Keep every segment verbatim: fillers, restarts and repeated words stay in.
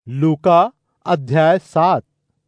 लूका अध्याय सात।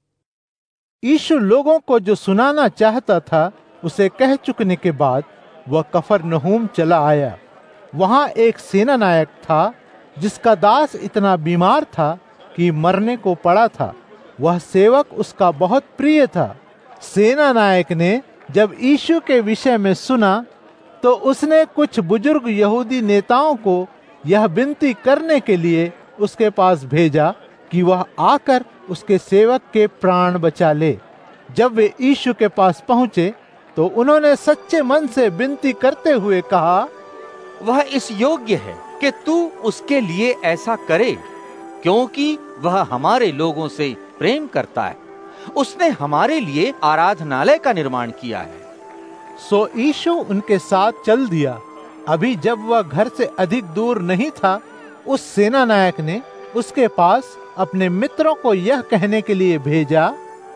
यीशु लोगों को जो सुनाना चाहता था उसे कह चुकने के बाद वह कफरनहूम चला आया। वहां एक सेनानायक था जिसका दास इतना बीमार था कि मरने को पड़ा था। वह सेवक उसका बहुत प्रिय था। सेनानायक ने जब यीशु के विषय में सुना तो उसने कुछ बुजुर्ग यहूदी नेताओं को यह विनती करने के लिए उसके पास भेजा कि वह आकर उसके सेवक के प्राण बचा ले। जब वे यीशु के पास पहुंचे तो उन्होंने सच्चे मन से विनती करते हुए कहा, वह इस योग्य है कि तू उसके लिए ऐसा करे, क्योंकि वह हमारे लोगों से प्रेम करता है। उसने हमारे लिए आराधनालय का निर्माण किया है। सो यीशु उनके साथ चल दिया। अभी जब वह घर से अधिक दूर नहीं था, उस सेनानायक ने उसके पास अपने मित्रों को यह कहने के लिए भेजा,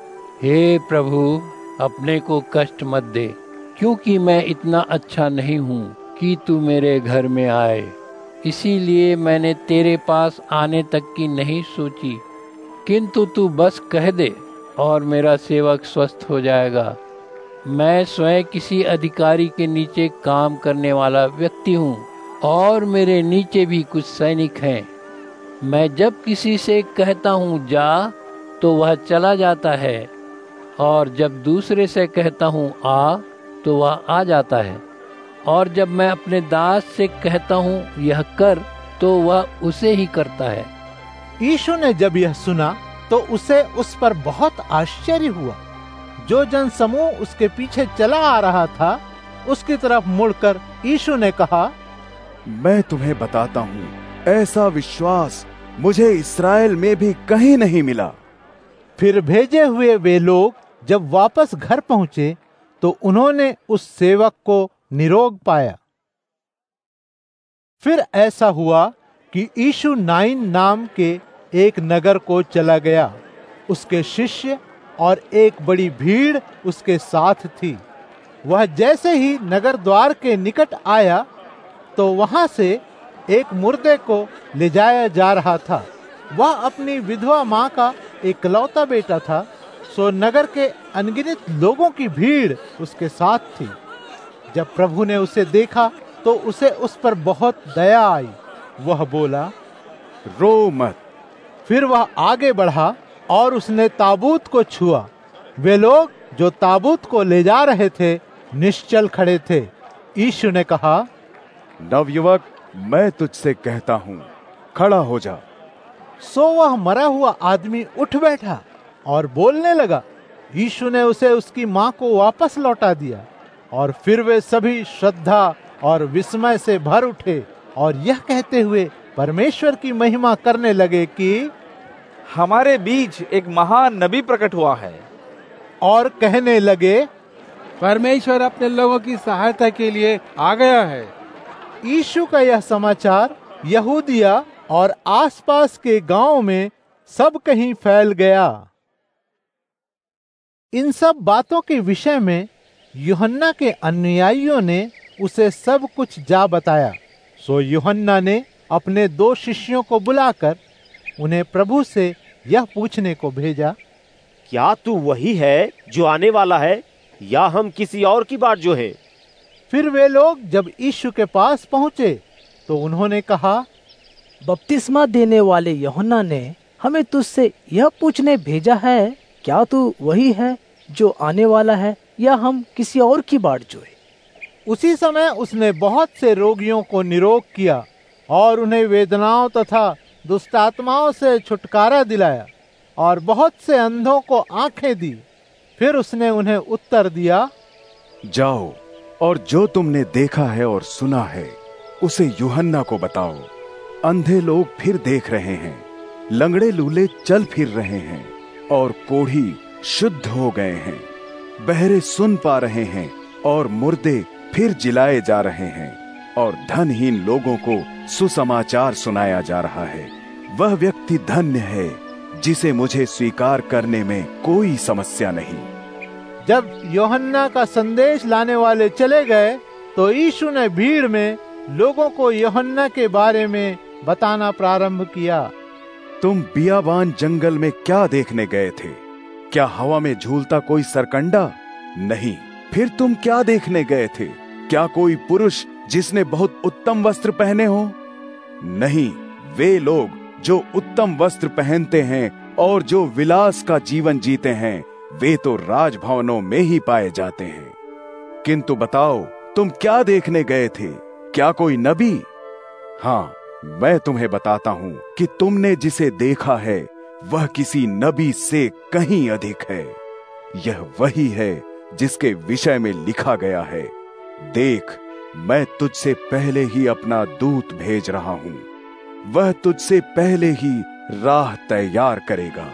हे प्रभु, अपने को कष्ट मत दे, क्योंकि मैं इतना अच्छा नहीं हूँ कि तू मेरे घर में आए। इसीलिए मैंने तेरे पास आने तक की नहीं सोची, किंतु तू बस कह दे और मेरा सेवक स्वस्थ हो जाएगा। मैं स्वयं किसी अधिकारी के नीचे काम करने वाला व्यक्ति हूँ और मेरे नीचे भी कुछ सैनिक हैं। मैं जब किसी से कहता हूँ जा, तो वह चला जाता है, और जब दूसरे से कहता हूँ आ, तो वह आ जाता है, और जब मैं अपने दास से कहता हूँ यह कर, तो वह उसे ही करता है। यीशु ने जब यह सुना तो उसे उस पर बहुत आश्चर्य हुआ। जो जन समूह उसके पीछे चला आ रहा था, उसकी तरफ मुड़कर यीशु ने कहा, मैं तुम्हें बताता हूँ, ऐसा विश्वास मुझे इस्राएल में भी कहीं नहीं मिला। फिर भेजे हुए वे लोग जब वापस घर पहुंचे तो उन्होंने उस सेवक को निरोग पाया। फिर ऐसा हुआ कि यीशु नाइन नाम के एक नगर को चला गया। उसके शिष्य और एक बड़ी भीड़ उसके साथ थी। वह जैसे ही नगर द्वार के निकट आया तो वहां से एक मुर्दे को ले जाया जा रहा था। वह अपनी विधवा माँ का एकलौता बेटा था। सो नगर के अनगिनत लोगों की भीड़ उसके साथ थी। जब प्रभु ने उसे देखा तो उसे उस पर बहुत दया आई। वह बोला, रो मत। फिर वह आगे बढ़ा और उसने ताबूत को छुआ। वे लोग जो ताबूत को ले जा रहे थे निश्चल खड़े थे। यीशु ने कहा, नवयुवक, मैं तुझसे कहता हूँ, खड़ा हो जा। सो वह मरा हुआ आदमी उठ बैठा और बोलने लगा। यीशु ने उसे उसकी माँ को वापस लौटा दिया। और फिर वे सभी श्रद्धा और विस्मय से भर उठे और यह कहते हुए परमेश्वर की महिमा करने लगे कि हमारे बीच एक महान नबी प्रकट हुआ है। और कहने लगे, परमेश्वर अपने लोगों की सहायता के लिए आ गया है। यीशु का यह समाचार यहूदिया और आसपास के गांवों में सब कहीं फैल गया। इन सब बातों के विषय में यूहन्ना के अनुयायियों ने उसे सब कुछ जा बताया। सो यूहन्ना ने अपने दो शिष्यों को बुलाकर उन्हें प्रभु से यह पूछने को भेजा, क्या तू वही है जो आने वाला है, या हम किसी और की बाट जो है? फिर वे लोग जब यीशु के पास पहुंचे तो उन्होंने कहा, बपतिस्मा देने वाले यूहन्ना ने हमें तुझसे यह पूछने भेजा है, क्या तू वही है जो आने वाला है, या हम किसी और की बाट जो है? उसी समय उसने बहुत से रोगियों को निरोग किया और उन्हें वेदनाओं तथा दुष्टात्माओं से छुटकारा दिलाया और बहुत से अंधों को आंखें दी। फिर उसने उन्हें उत्तर दिया, जाओ और जो तुमने देखा है और सुना है उसे यूहन्ना को बताओ। अंधे लोग फिर देख रहे हैं, लंगड़े लूले चल फिर रहे हैं, और कोढ़ी शुद्ध हो गए हैं। बहरे सुन पा रहे हैं, और मुर्दे फिर जिलाए जा रहे हैं, और धनहीन लोगों को सुसमाचार सुनाया जा रहा है। वह व्यक्ति धन्य है जिसे मुझे स्वीकार करने में कोई समस्या नहीं। जब यूहन्ना का संदेश लाने वाले चले गए तो यीशु ने भीड़ में लोगों को यूहन्ना के बारे में बताना प्रारंभ किया। तुम बियाबान जंगल में क्या देखने गए थे? क्या हवा में झूलता कोई सरकंडा? नहीं। फिर तुम क्या देखने गए थे? क्या कोई पुरुष जिसने बहुत उत्तम वस्त्र पहने हो? नहीं, वे लोग जो उत्तम वस्त्र पहनते हैं और जो विलास का जीवन जीते हैं, वे तो राजभवनों में ही पाए जाते हैं। किंतु बताओ, तुम क्या देखने गए थे? क्या कोई नबी? हाँ, मैं तुम्हें बताता हूं कि तुमने जिसे देखा है वह किसी नबी से कहीं अधिक है। यह वही है जिसके विषय में लिखा गया है, देख, मैं तुझसे पहले ही अपना दूत भेज रहा हूं, वह तुझसे पहले ही राह तैयार करेगा।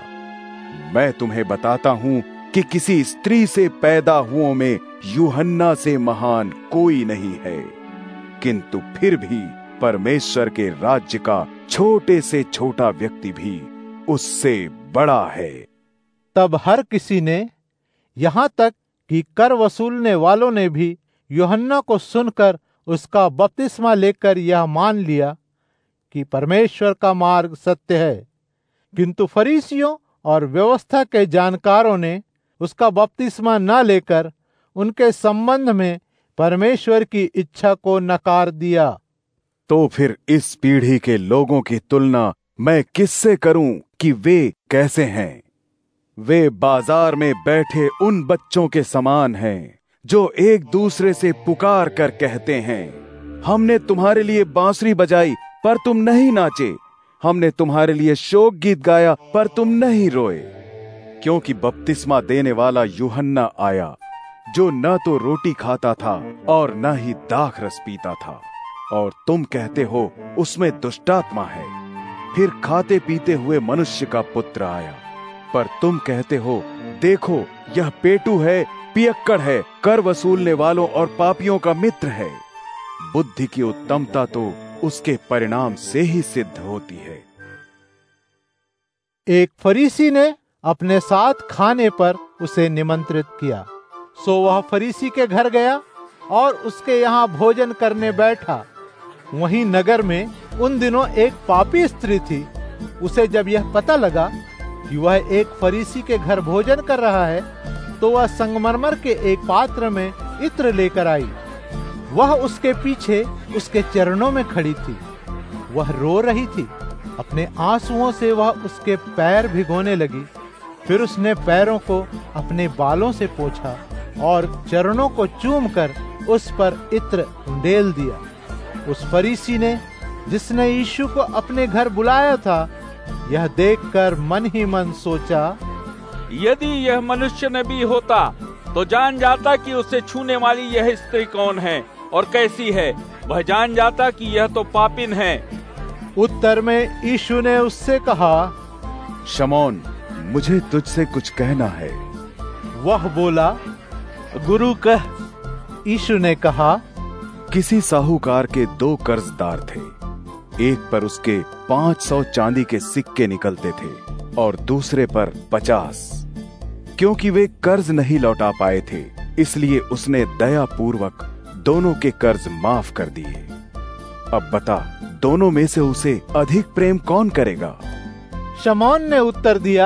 मैं तुम्हें बताता हूं कि किसी स्त्री से पैदा हुओं में यूहन्ना से महान कोई नहीं है, किंतु फिर भी परमेश्वर के राज्य का छोटे से छोटा व्यक्ति भी उससे बड़ा है। तब हर किसी ने, यहाँ तक कि कर वसूलने वालों ने भी यूहन्ना को सुनकर उसका बपतिस्मा लेकर यह मान लिया कि परमेश्वर का मार्ग सत्य है। किंतु फरीसियों और व्यवस्था के जानकारों ने उसका बपतिस्मा न लेकर उनके संबंध में परमेश्वर की इच्छा को नकार दिया। तो फिर इस पीढ़ी के लोगों की तुलना मैं किससे करूं कि वे कैसे हैं? वे बाजार में बैठे उन बच्चों के समान हैं जो एक दूसरे से पुकार कर कहते हैं, हमने तुम्हारे लिए बांसुरी बजाई पर तुम नहीं नाचे, हमने तुम्हारे लिए शोक गीत गाया पर तुम नहीं रोए। क्योंकि बपतिस्मा देने वाला यूहन्ना आया जो न तो रोटी खाता था और न ही दाख रस पीता था, और तुम कहते हो उसमें दुष्टात्मा है। फिर खाते पीते हुए मनुष्य का पुत्र आया, पर तुम कहते हो, देखो यह पेटू है, पियक्कड़ है, कर वसूलने वालों और पापियों का मित्र है। बुद्धि की उत्तमता तो उसके परिणाम से ही सिद्ध होती है। एक फरीसी ने अपने साथ खाने पर उसे निमंत्रित किया, सो वह फरीसी के घर गया और उसके यहाँ भोजन करने बैठा। वहीं नगर में उन दिनों एक पापी स्त्री थी। उसे जब यह पता लगा कि वह एक फरीसी के घर भोजन कर रहा है, तो वह संगमरमर के एक पात्र में इत्र लेकर आई। वह उसके पीछे उसके चरणों में खड़ी थी। वह रो रही थी। अपने आंसुओं से वह उसके पैर भिगोने लगी। फिर उसने पैरों को अपने बालों से पोंछा और चरणों को चूमकर उस पर इत्र उंडेल दिया। उस फरीसी ने, जिसने यीशु को अपने घर बुलाया था, यह देखकर मन ही मन सोचा, यदि यह मनुष्य नबी होता तो जान जाता कि उसे छूने वाली यह स्त्री कौन है और कैसी है। वह जान जाता कि यह तो पापिन है। उत्तर में यीशु ने उससे कहा, शमौन, मुझे तुझसे कुछ कहना है। वह बोला, गुरु कह। यीशु ने कहा, किसी साहूकार के दो कर्जदार थे। एक पर उसके पांच सौ चांदी के सिक्के निकलते थे और दूसरे पर पचास। क्योंकि वे कर्ज नहीं लौटा पाए थे, इसलिए उसने दया पूर्वक दोनों के कर्ज माफ कर दिए। अब बता, दोनों में से उसे अधिक प्रेम कौन करेगा? शमौन ने उत्तर दिया,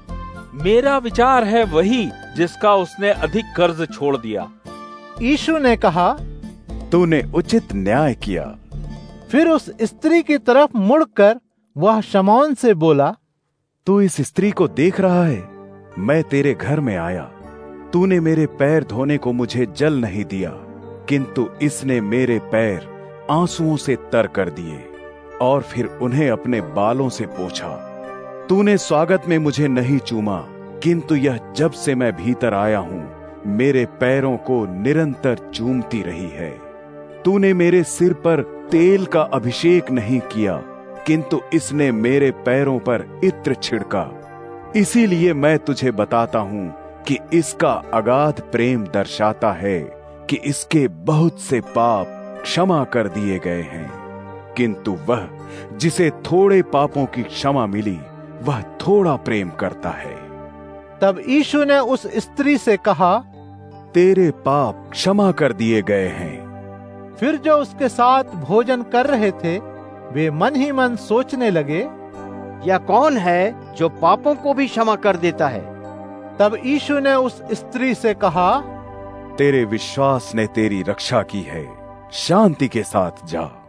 मेरा विचार है वही जिसका उसने अधिक कर्ज छोड़ दिया। यीशु ने कहा, तूने उचित न्याय किया। फिर उस स्त्री की तरफ मुड़कर वह शमौन से बोला, तू इस स्त्री को देख रहा है? मैं तेरे घर में आया, तूने मेरे पैर धोने को मुझे जल नहीं दिया, किंतु इसने मेरे पैर आंसुओं से तर कर दिए और फिर उन्हें अपने बालों से पोंछा। तूने स्वागत में मुझे नहीं चूमा, किंतु यह जब से मैं भीतर आया हूं मेरे पैरों को निरंतर चूमती रही है। तूने मेरे सिर पर तेल का अभिषेक नहीं किया, किंतु इसने मेरे पैरों पर इत्र छिड़का। इसीलिए मैं तुझे बताता हूं कि इसका अगाध प्रेम दर्शाता है कि इसके बहुत से पाप क्षमा कर दिए गए हैं। किंतु वह जिसे थोड़े पापों की क्षमा मिली, वह थोड़ा प्रेम करता है। तब यीशु ने उस स्त्री से कहा, तेरे पाप क्षमा कर दिए गए हैं। फिर जो उसके साथ भोजन कर रहे थे वे मन ही मन सोचने लगे, यह कौन है जो पापों को भी क्षमा कर देता है? तब यीशु ने उस स्त्री से कहा, तेरे विश्वास ने तेरी रक्षा की है, शांति के साथ जा।